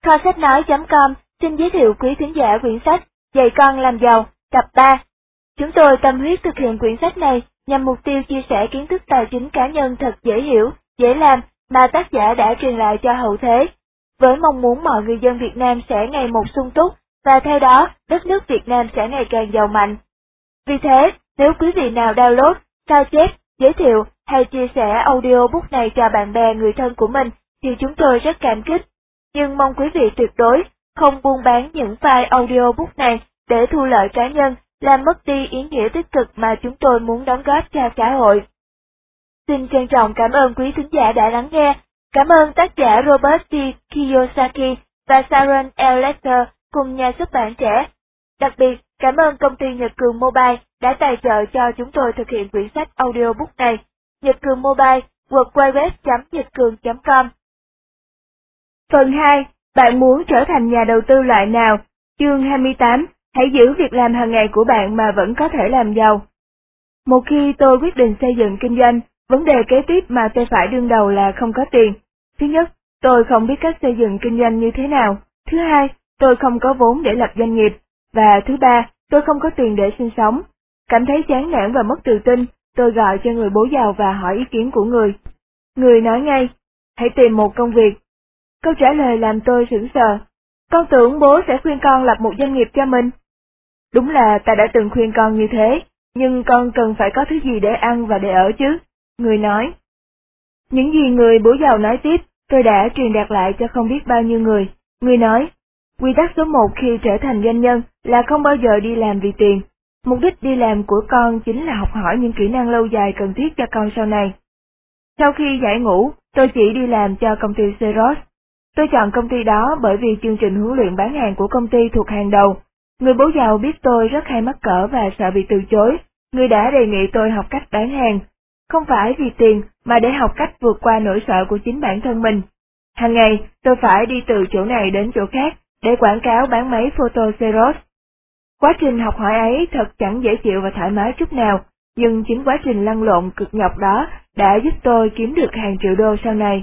Kho sách nói.com xin giới thiệu quý thính giả quyển sách Dạy con làm giàu, tập 3. Chúng tôi tâm huyết thực hiện quyển sách này nhằm mục tiêu chia sẻ kiến thức tài chính cá nhân thật dễ hiểu, dễ làm mà tác giả đã truyền lại cho hậu thế, với mong muốn mọi người dân Việt Nam sẽ ngày một sung túc và theo đó đất nước Việt Nam sẽ ngày càng giàu mạnh. Vì thế, nếu quý vị nào download, sao chép, giới thiệu hay chia sẻ audiobook này cho bạn bè người thân của mình thì chúng tôi rất cảm kích. Nhưng mong quý vị tuyệt đối không buôn bán những file audiobook này để thu lợi cá nhân, làm mất đi ý nghĩa tích cực mà chúng tôi muốn đóng góp cho xã hội. Xin trân trọng cảm ơn quý thính giả đã lắng nghe. Cảm ơn tác giả Robert T. Kiyosaki và Sharon L. Lecter cùng nhà xuất bản trẻ. Đặc biệt, cảm ơn công ty Nhật Cường Mobile đã tài trợ cho chúng tôi thực hiện quyển sách audiobook này. Nhật Cường Mobile, www.nhậtcường.com. Phần 2. Bạn muốn trở thành nhà đầu tư loại nào? Chương 28. Hãy giữ việc làm hàng ngày của bạn mà vẫn có thể làm giàu. Một khi tôi quyết định xây dựng kinh doanh, vấn đề kế tiếp mà tôi phải đương đầu là không có tiền. Thứ nhất, tôi không biết cách xây dựng kinh doanh như thế nào. Thứ hai, tôi không có vốn để lập doanh nghiệp. Và thứ ba, tôi không có tiền để sinh sống. Cảm thấy chán nản và mất tự tin, tôi gọi cho người bố giàu và hỏi ý kiến của người. Người nói ngay, hãy tìm một công việc. Câu trả lời làm tôi sửng sờ. Con tưởng bố sẽ khuyên con lập một doanh nghiệp cho mình. Đúng là ta đã từng khuyên con như thế, nhưng con cần phải có thứ gì để ăn và để ở chứ. Người nói. Những gì người bố giàu nói tiếp, tôi đã truyền đạt lại cho không biết bao nhiêu người. Người nói, quy tắc số 1 khi trở thành doanh nhân là không bao giờ đi làm vì tiền. Mục đích đi làm của con chính là học hỏi những kỹ năng lâu dài cần thiết cho con sau này. Sau khi giải ngũ, tôi chỉ đi làm cho công ty Xerox. Tôi chọn công ty đó bởi vì chương trình huấn luyện bán hàng của công ty thuộc hàng đầu. Người bố giàu biết tôi rất hay mắc cỡ và sợ bị từ chối. Người đã đề nghị tôi học cách bán hàng. Không phải vì tiền mà để học cách vượt qua nỗi sợ của chính bản thân mình. Hàng ngày, tôi phải đi từ chỗ này đến chỗ khác để quảng cáo bán máy photo Xerox. Quá trình học hỏi ấy thật chẳng dễ chịu và thoải mái chút nào, nhưng chính quá trình lăn lộn cực nhọc đó đã giúp tôi kiếm được hàng triệu đô sau này.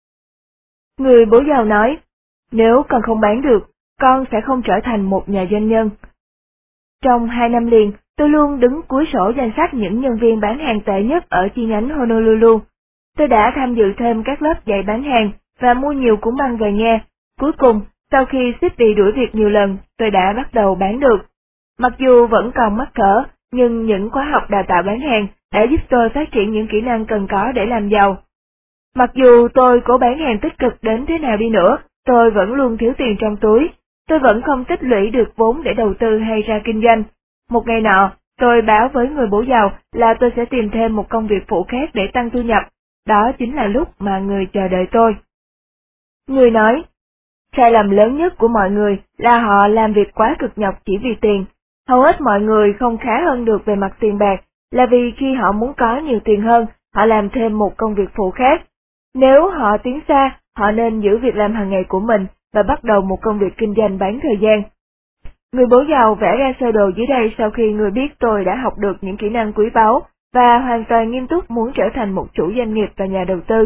Người bố giàu nói, nếu con không bán được, con sẽ không trở thành một nhà doanh nhân. Trong 2 năm liền, tôi luôn đứng cuối sổ danh sách những nhân viên bán hàng tệ nhất ở chi nhánh Honolulu. Tôi đã tham dự thêm các lớp dạy bán hàng và mua nhiều cuốn băng về nghe. Cuối cùng, sau khi suýt bị đuổi việc nhiều lần, tôi đã bắt đầu bán được. Mặc dù vẫn còn mắc cỡ, nhưng những khóa học đào tạo bán hàng đã giúp tôi phát triển những kỹ năng cần có để làm giàu. Mặc dù tôi cố bán hàng tích cực đến thế nào đi nữa, tôi vẫn luôn thiếu tiền trong túi. Tôi vẫn không tích lũy được vốn để đầu tư hay ra kinh doanh. Một ngày nọ, tôi báo với người bố giàu là tôi sẽ tìm thêm một công việc phụ khác để tăng thu nhập. Đó chính là lúc mà người chờ đợi tôi. Người nói, sai lầm lớn nhất của mọi người là họ làm việc quá cực nhọc chỉ vì tiền. Hầu hết mọi người không khá hơn được về mặt tiền bạc là vì khi họ muốn có nhiều tiền hơn, họ làm thêm một công việc phụ khác. Nếu họ tiến xa, họ nên giữ việc làm hàng ngày của mình và bắt đầu một công việc kinh doanh bán thời gian. Người bố giàu vẽ ra sơ đồ dưới đây sau khi người biết tôi đã học được những kỹ năng quý báu và hoàn toàn nghiêm túc muốn trở thành một chủ doanh nghiệp và nhà đầu tư.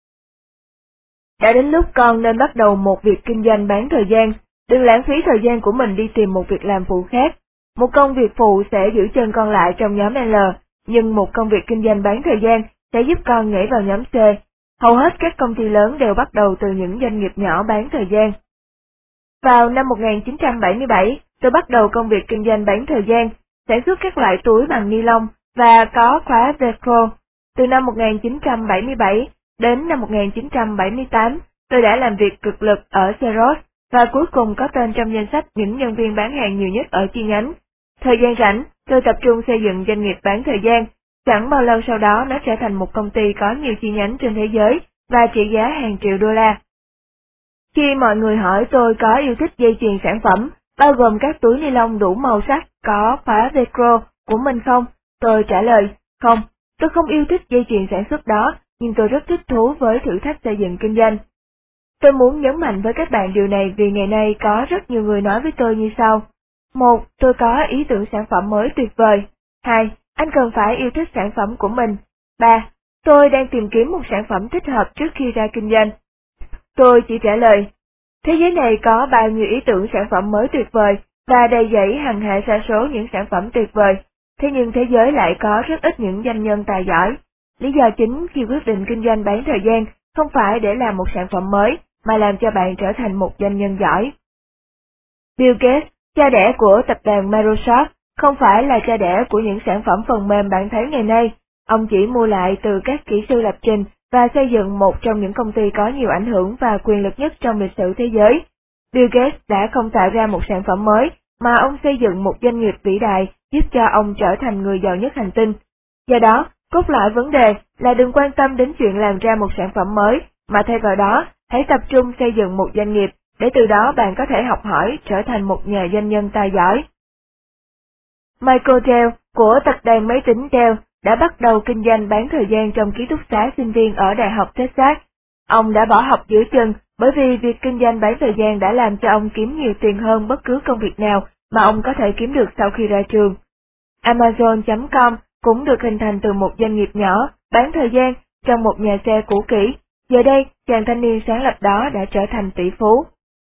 Đã đến lúc con nên bắt đầu một việc kinh doanh bán thời gian. Đừng lãng phí thời gian của mình đi tìm một việc làm phụ khác. Một công việc phụ sẽ giữ chân con lại trong nhóm L, nhưng một công việc kinh doanh bán thời gian sẽ giúp con nhảy vào nhóm C. Hầu hết các công ty lớn đều bắt đầu từ những doanh nghiệp nhỏ bán thời gian. Vào năm 1977, tôi bắt đầu công việc kinh doanh bán thời gian, sản xuất các loại túi bằng ni lông và có khóa Velcro. Từ năm 1977 đến năm 1978, tôi đã làm việc cực lực ở Xerox và cuối cùng có tên trong danh sách những nhân viên bán hàng nhiều nhất ở chi nhánh. Thời gian rảnh, tôi tập trung xây dựng doanh nghiệp bán thời gian. Chẳng bao lâu sau đó nó trở thành một công ty có nhiều chi nhánh trên thế giới và trị giá hàng triệu đô la. Khi mọi người hỏi tôi có yêu thích dây chuyền sản phẩm, bao gồm các túi ni lông đủ màu sắc có khóa Velcro của mình không, tôi trả lời, không, tôi không yêu thích dây chuyền sản xuất đó, nhưng tôi rất thích thú với thử thách xây dựng kinh doanh. Tôi muốn nhấn mạnh với các bạn điều này vì ngày nay có rất nhiều người nói với tôi như sau. 1. Tôi có ý tưởng sản phẩm mới tuyệt vời. 2. Anh cần phải yêu thích sản phẩm của mình. 3. Tôi đang tìm kiếm một sản phẩm thích hợp trước khi ra kinh doanh. Tôi chỉ trả lời, Thế giới này có bao nhiêu ý tưởng sản phẩm mới tuyệt vời và đầy dẫy hàng hệ sa số những sản phẩm tuyệt vời, thế nhưng thế giới lại có rất ít những doanh nhân tài giỏi. Lý do chính khi quyết định kinh doanh bán thời gian không phải để làm một sản phẩm mới, mà làm cho bạn trở thành một doanh nhân giỏi. Bill Gates, cha đẻ của tập đoàn Microsoft, không phải là cha đẻ của những sản phẩm phần mềm bạn thấy ngày nay. Ông chỉ mua lại từ các kỹ sư lập trình và xây dựng một trong những công ty có nhiều ảnh hưởng và quyền lực nhất trong lịch sử thế giới. Bill Gates đã không tạo ra một sản phẩm mới, mà ông xây dựng một doanh nghiệp vĩ đại giúp cho ông trở thành người giàu nhất hành tinh. Do đó, cốt lõi vấn đề là đừng quan tâm đến chuyện làm ra một sản phẩm mới, mà thay vào đó, hãy tập trung xây dựng một doanh nghiệp, để từ đó bạn có thể học hỏi trở thành một nhà doanh nhân tài giỏi. Michael Dell của tập đoàn máy tính Dell đã bắt đầu kinh doanh bán thời gian trong ký túc xá sinh viên ở Đại học Texas. Ông đã bỏ học giữa chừng bởi vì việc kinh doanh bán thời gian đã làm cho ông kiếm nhiều tiền hơn bất cứ công việc nào mà ông có thể kiếm được sau khi ra trường. Amazon.com cũng được hình thành từ một doanh nghiệp nhỏ bán thời gian trong một nhà xe cũ kỹ. Giờ đây, chàng thanh niên sáng lập đó đã trở thành tỷ phú.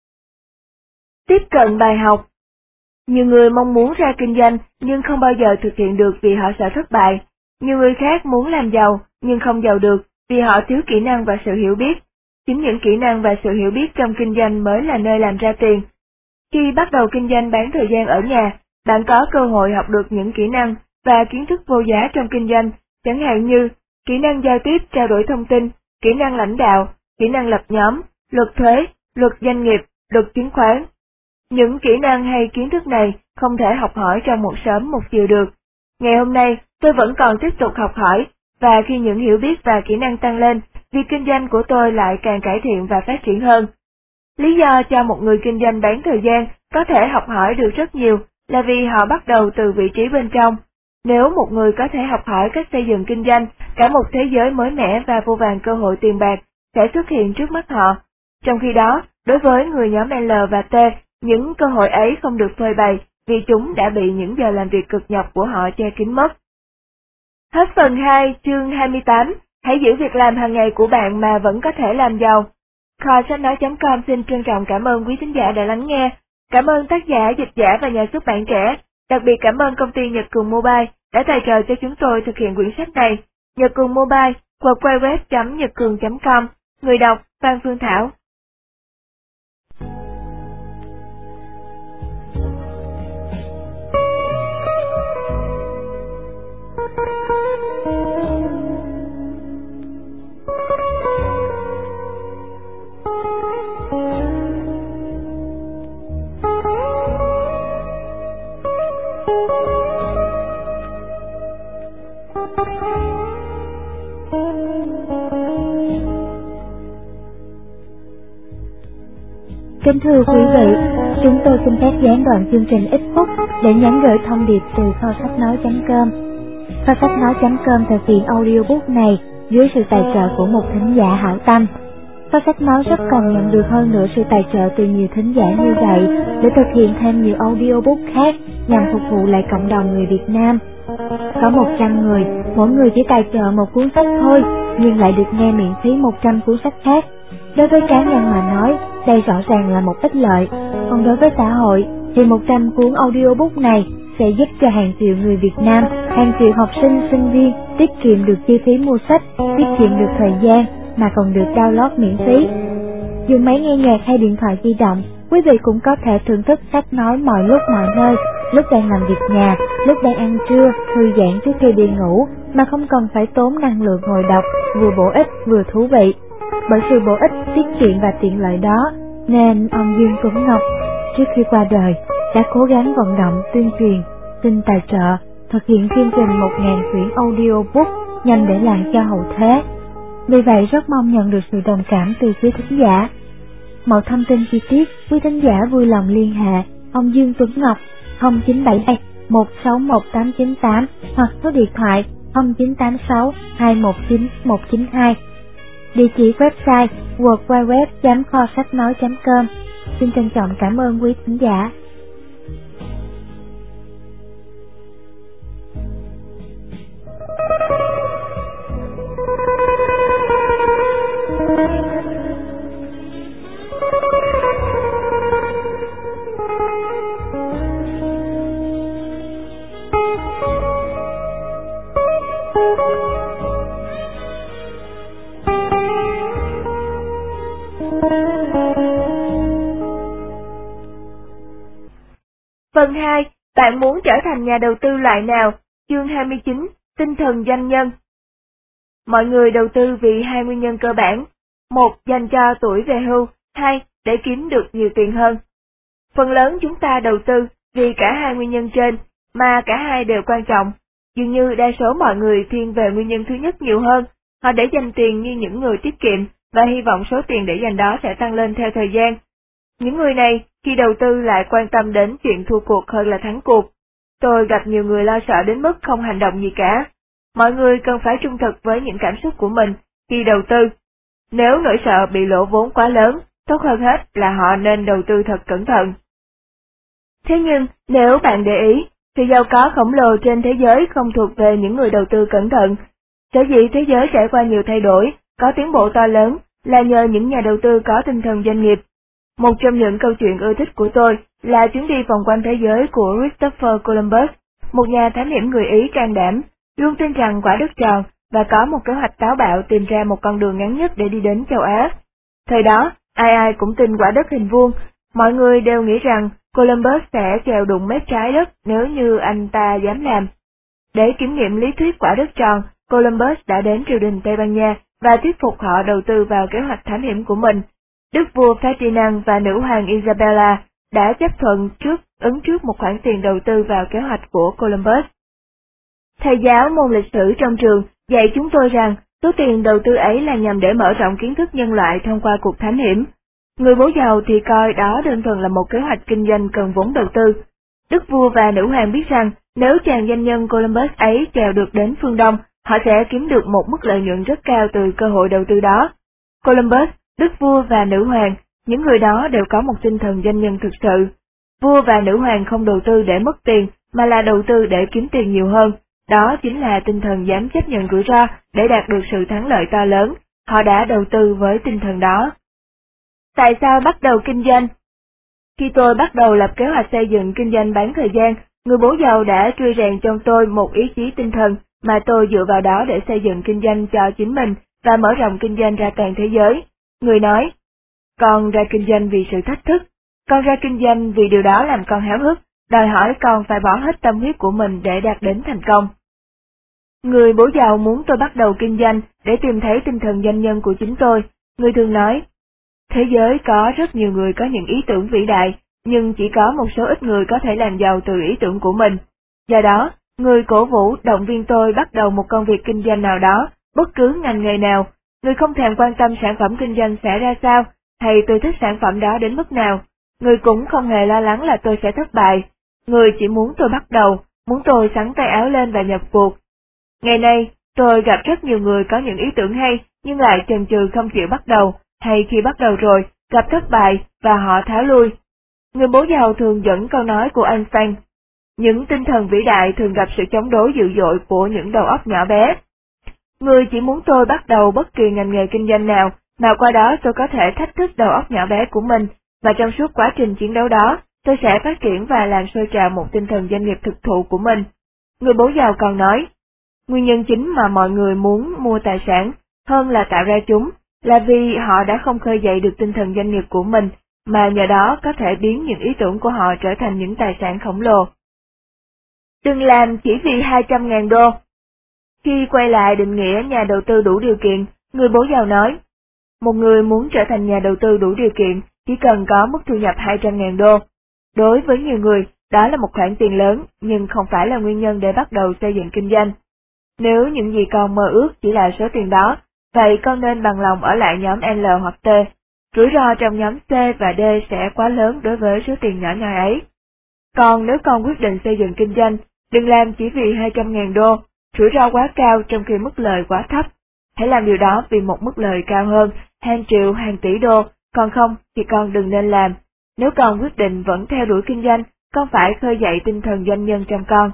Tiếp cận bài học. Nhiều người mong muốn ra kinh doanh nhưng không bao giờ thực hiện được vì họ sợ thất bại. Nhiều người khác muốn làm giàu nhưng không giàu được vì họ thiếu kỹ năng và sự hiểu biết. Chính những kỹ năng và sự hiểu biết trong kinh doanh mới là nơi làm ra tiền. Khi bắt đầu kinh doanh bán thời gian ở nhà, bạn có cơ hội học được những kỹ năng và kiến thức vô giá trong kinh doanh, chẳng hạn như kỹ năng giao tiếp trao đổi thông tin, kỹ năng lãnh đạo, kỹ năng lập nhóm, luật thuế, luật doanh nghiệp, luật chứng khoán. Những kỹ năng hay kiến thức này không thể học hỏi trong một sớm một chiều được. Ngày hôm nay, tôi vẫn còn tiếp tục học hỏi, và khi những hiểu biết và kỹ năng tăng lên, việc kinh doanh của tôi lại càng cải thiện và phát triển hơn. Lý do cho một người kinh doanh bán thời gian có thể học hỏi được rất nhiều là vì họ bắt đầu từ vị trí bên trong. Nếu một người có thể học hỏi cách xây dựng kinh doanh, cả một thế giới mới mẻ và vô vàn cơ hội tiền bạc sẽ xuất hiện trước mắt họ. Trong khi đó, đối với người nhóm L và T, những cơ hội ấy không được phơi bày vì chúng đã bị những giờ làm việc cực nhọc của họ che kín mất. Hết phần 2, chương 28. Hãy giữ việc làm hàng ngày của bạn mà vẫn có thể làm giàu. Kho sách nói.com xin trân trọng cảm ơn quý thính giả đã lắng nghe. Cảm ơn tác giả, dịch giả và nhà xuất bản trẻ. Đặc biệt cảm ơn công ty Nhật Cường Mobile đã tài trợ cho chúng tôi thực hiện quyển sách này. Nhật Cường Mobile, www.nhậtcường.com. Người đọc Phan Phương Thảo. Kính thưa quý vị, chúng tôi xin phép gián đoạn chương trình ít phút để nhắn gửi thông điệp từ kho sách nói.com. Kho sách nói.com thực hiện audiobook này dưới sự tài trợ của một thính giả hảo tâm. Kho sách nói rất cần nhận được hơn nữa sự tài trợ từ nhiều thính giả như vậy để thực hiện thêm nhiều audiobook khác nhằm phục vụ lại cộng đồng người Việt Nam. Có 100 người, mỗi người chỉ tài trợ một cuốn sách thôi, nhưng lại được nghe miễn phí 100 cuốn sách khác. Đối với cá nhân mà nói, đây rõ ràng là một ích lợi. Còn đối với xã hội, thì 100 cuốn audiobook này sẽ giúp cho hàng triệu người Việt Nam, hàng triệu học sinh, sinh viên tiết kiệm được chi phí mua sách, tiết kiệm được thời gian, mà còn được download miễn phí. Dùng máy nghe nhạc hay điện thoại di động, quý vị cũng có thể thưởng thức sách nói mọi lúc mọi nơi, lúc đang làm việc nhà, lúc đang ăn trưa, thư giãn trước khi đi ngủ, mà không cần phải tốn năng lượng ngồi đọc, vừa bổ ích vừa thú vị. Bởi sự bổ ích, tiết kiệm và tiện lợi đó, nên ông Dương Tuấn Ngọc, trước khi qua đời, đã cố gắng vận động tuyên truyền, xin tài trợ, thực hiện chương trình 1000 quyển audiobook nhằm để lại cho hậu thế. Vì vậy rất mong nhận được sự đồng cảm từ quý thính giả. Mọi thông tin chi tiết, quý thính giả vui lòng liên hệ ông Dương Tuấn Ngọc 0977 161898 hoặc số điện thoại 0986 219 192. Địa chỉ website www.kho-sách-nói.com. Xin trân trọng cảm ơn quý thính giả. Phần 2, bạn muốn trở thành nhà đầu tư loại nào? Chương 29, tinh thần doanh nhân. Mọi người đầu tư vì hai nguyên nhân cơ bản. 1. Dành cho tuổi về hưu. 2. Để kiếm được nhiều tiền hơn. Phần lớn chúng ta đầu tư vì cả hai nguyên nhân trên, mà cả hai đều quan trọng. Dường như đa số mọi người thiên về nguyên nhân thứ nhất nhiều hơn. Họ để dành tiền như những người tiết kiệm và hy vọng số tiền để dành đó sẽ tăng lên theo thời gian. Những người này khi đầu tư lại quan tâm đến chuyện thua cuộc hơn là thắng cuộc. Tôi gặp nhiều người lo sợ đến mức không hành động gì cả. Mọi người cần phải trung thực với những cảm xúc của mình khi đầu tư. Nếu nỗi sợ bị lỗ vốn quá lớn, tốt hơn hết là họ nên đầu tư thật cẩn thận. Thế nhưng, nếu bạn để ý, sự giàu có khổng lồ trên thế giới không thuộc về những người đầu tư cẩn thận. Sở dĩ thế giới trải qua nhiều thay đổi, có tiến bộ to lớn, là nhờ những nhà đầu tư có tinh thần doanh nghiệp. Một trong những câu chuyện ưa thích của tôi là chuyến đi vòng quanh thế giới của Christopher Columbus, một nhà thám hiểm người Ý can đảm, luôn tin rằng quả đất tròn và có một kế hoạch táo bạo tìm ra một con đường ngắn nhất để đi đến châu Á. Thời đó, ai ai cũng tin quả đất hình vuông, mọi người đều nghĩ rằng Columbus sẽ chèo đụng mép trái đất nếu như anh ta dám làm. Để kiểm nghiệm lý thuyết quả đất tròn, Columbus đã đến triều đình Tây Ban Nha và thuyết phục họ đầu tư vào kế hoạch thám hiểm của mình. Đức vua Ferdinand và nữ hoàng Isabella đã chấp thuận ứng trước một khoản tiền đầu tư vào kế hoạch của Columbus. Thầy giáo môn lịch sử trong trường dạy chúng tôi rằng số tiền đầu tư ấy là nhằm để mở rộng kiến thức nhân loại thông qua cuộc thám hiểm. Người bố giàu thì coi đó đơn thuần là một kế hoạch kinh doanh cần vốn đầu tư. Đức vua và nữ hoàng biết rằng nếu chàng doanh nhân Columbus ấy chèo được đến phương Đông, họ sẽ kiếm được một mức lợi nhuận rất cao từ cơ hội đầu tư đó. Columbus, đức vua và nữ hoàng, những người đó đều có một tinh thần doanh nhân thực sự. Vua và nữ hoàng không đầu tư để mất tiền, mà là đầu tư để kiếm tiền nhiều hơn. Đó chính là tinh thần dám chấp nhận rủi ro để đạt được sự thắng lợi to lớn. Họ đã đầu tư với tinh thần đó. Tại sao bắt đầu kinh doanh? Khi tôi bắt đầu lập kế hoạch xây dựng kinh doanh bán thời gian, người bố giàu đã trui rèn trong tôi một ý chí tinh thần mà tôi dựa vào đó để xây dựng kinh doanh cho chính mình và mở rộng kinh doanh ra toàn thế giới. Người nói, con ra kinh doanh vì sự thách thức, con ra kinh doanh vì điều đó làm con háo hức, đòi hỏi con phải bỏ hết tâm huyết của mình để đạt đến thành công. Người bố giàu muốn tôi bắt đầu kinh doanh để tìm thấy tinh thần doanh nhân của chính tôi. Người thường nói, thế giới có rất nhiều người có những ý tưởng vĩ đại, nhưng chỉ có một số ít người có thể làm giàu từ ý tưởng của mình. Do đó, người cổ vũ động viên tôi bắt đầu một công việc kinh doanh nào đó, bất cứ ngành nghề nào. Người không thèm quan tâm sản phẩm kinh doanh sẽ ra sao, hay tôi thích sản phẩm đó đến mức nào. Người cũng không hề lo lắng là tôi sẽ thất bại. Người chỉ muốn tôi bắt đầu, muốn tôi xắn tay áo lên và nhập cuộc. Ngày nay, tôi gặp rất nhiều người có những ý tưởng hay, nhưng lại chần chừ không chịu bắt đầu, hay khi bắt đầu rồi, gặp thất bại và họ tháo lui. Người bố giàu thường dẫn câu nói của Einstein. Những tinh thần vĩ đại thường gặp sự chống đối dữ dội của những đầu óc nhỏ bé. Người chỉ muốn tôi bắt đầu bất kỳ ngành nghề kinh doanh nào, mà qua đó tôi có thể thách thức đầu óc nhỏ bé của mình, và trong suốt quá trình chiến đấu đó, tôi sẽ phát triển và làm sôi trào một tinh thần doanh nghiệp thực thụ của mình. Người bố giàu còn nói, nguyên nhân chính mà mọi người muốn mua tài sản hơn là tạo ra chúng, là vì họ đã không khơi dậy được tinh thần doanh nghiệp của mình, mà nhờ đó có thể biến những ý tưởng của họ trở thành những tài sản khổng lồ. Đừng làm chỉ vì 200.000 đô. Khi quay lại định nghĩa nhà đầu tư đủ điều kiện, người bố giàu nói, một người muốn trở thành nhà đầu tư đủ điều kiện chỉ cần có mức thu nhập 200.000 đô. Đối với nhiều người, đó là một khoản tiền lớn, nhưng không phải là nguyên nhân để bắt đầu xây dựng kinh doanh. Nếu những gì con mơ ước chỉ là số tiền đó, vậy con nên bằng lòng ở lại nhóm L hoặc T. Rủi ro trong nhóm C và D sẽ quá lớn đối với số tiền nhỏ nhoi ấy. Còn nếu con quyết định xây dựng kinh doanh, đừng làm chỉ vì 200.000 đô, rủi ro quá cao trong khi mức lời quá thấp. Hãy làm điều đó vì một mức lời cao hơn, hàng triệu, hàng tỷ đô, còn không thì con đừng nên làm. Nếu con quyết định vẫn theo đuổi kinh doanh, con phải khơi dậy tinh thần doanh nhân trong con.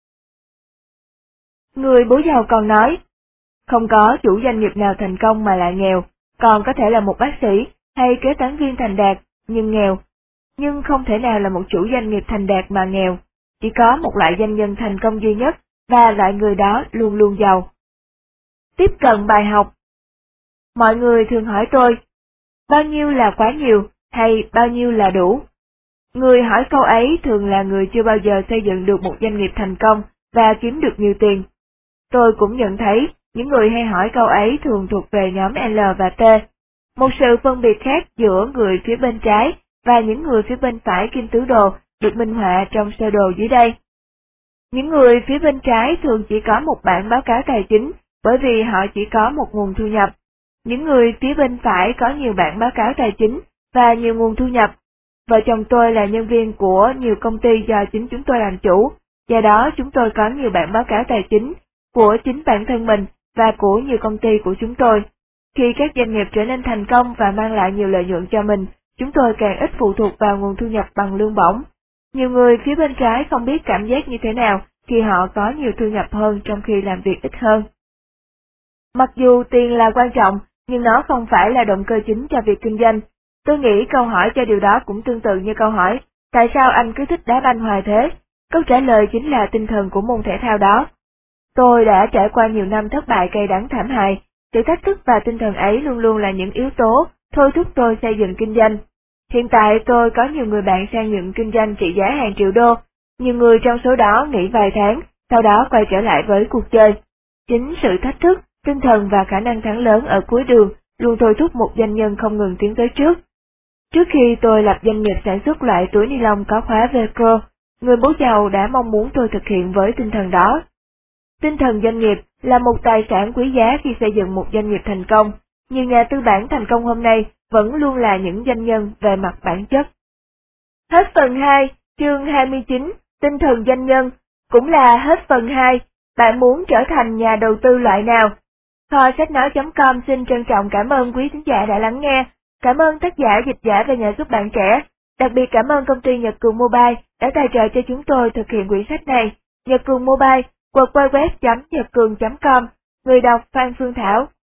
Người bố giàu còn nói, không có chủ doanh nghiệp nào thành công mà lại nghèo, còn có thể là một bác sĩ hay kế toán viên thành đạt, nhưng nghèo. Nhưng không thể nào là một chủ doanh nghiệp thành đạt mà nghèo. Chỉ có một loại doanh nhân thành công duy nhất, và loại người đó luôn luôn giàu. Tiếp cận bài học. Mọi người thường hỏi tôi, bao nhiêu là quá nhiều, hay bao nhiêu là đủ? Người hỏi câu ấy thường là người chưa bao giờ xây dựng được một doanh nghiệp thành công và kiếm được nhiều tiền. Tôi cũng nhận thấy, những người hay hỏi câu ấy thường thuộc về nhóm L và T. Một sự phân biệt khác giữa người phía bên trái và những người phía bên phải kim tứ đồ được minh họa trong sơ đồ dưới đây. Những người phía bên trái thường chỉ có một bản báo cáo tài chính bởi vì họ chỉ có một nguồn thu nhập. Những người phía bên phải có nhiều bản báo cáo tài chính và nhiều nguồn thu nhập. Vợ chồng tôi là nhân viên của nhiều công ty do chính chúng tôi làm chủ, do đó chúng tôi có nhiều bản báo cáo tài chính của chính bản thân mình và của nhiều công ty của chúng tôi. Khi các doanh nghiệp trở nên thành công và mang lại nhiều lợi nhuận cho mình, chúng tôi càng ít phụ thuộc vào nguồn thu nhập bằng lương bổng. Nhiều người phía bên trái không biết cảm giác như thế nào khi họ có nhiều thu nhập hơn trong khi làm việc ít hơn. Mặc dù tiền là quan trọng, nhưng nó không phải là động cơ chính cho việc kinh doanh. Tôi nghĩ câu hỏi cho điều đó cũng tương tự như câu hỏi, tại sao anh cứ thích đá banh hoài thế? Câu trả lời chính là tinh thần của môn thể thao đó. Tôi đã trải qua nhiều năm thất bại cay đắng thảm hại, sự thách thức và tinh thần ấy luôn luôn là những yếu tố thôi thúc tôi xây dựng kinh doanh. Hiện tại tôi có nhiều người bạn sang những kinh doanh trị giá hàng triệu đô, nhiều người trong số đó nghỉ vài tháng, sau đó quay trở lại với cuộc chơi. Chính sự thách thức, tinh thần và khả năng thắng lớn ở cuối đường luôn thôi thúc một doanh nhân không ngừng tiến tới trước. Trước khi tôi lập doanh nghiệp sản xuất loại túi ni lông có khóa Velcro, người bố giàu đã mong muốn tôi thực hiện với tinh thần đó. Tinh thần doanh nghiệp là một tài sản quý giá khi xây dựng một doanh nghiệp thành công. Nhiều nhà tư bản thành công hôm nay vẫn luôn là những doanh nhân về mặt bản chất. Hết phần 2, chương 29, tinh thần doanh nhân, cũng là hết phần 2. Bạn muốn trở thành nhà đầu tư loại nào? Kho sách nói.com xin trân trọng cảm ơn quý khán giả đã lắng nghe. Cảm ơn tác giả, dịch giả và nhà xuất bản trẻ. Đặc biệt cảm ơn công ty Nhật Cường Mobile đã tài trợ cho chúng tôi thực hiện quyển sách này. Nhật Cường Mobile, www.nhậtcường.com. Người đọc Phan Phương Thảo.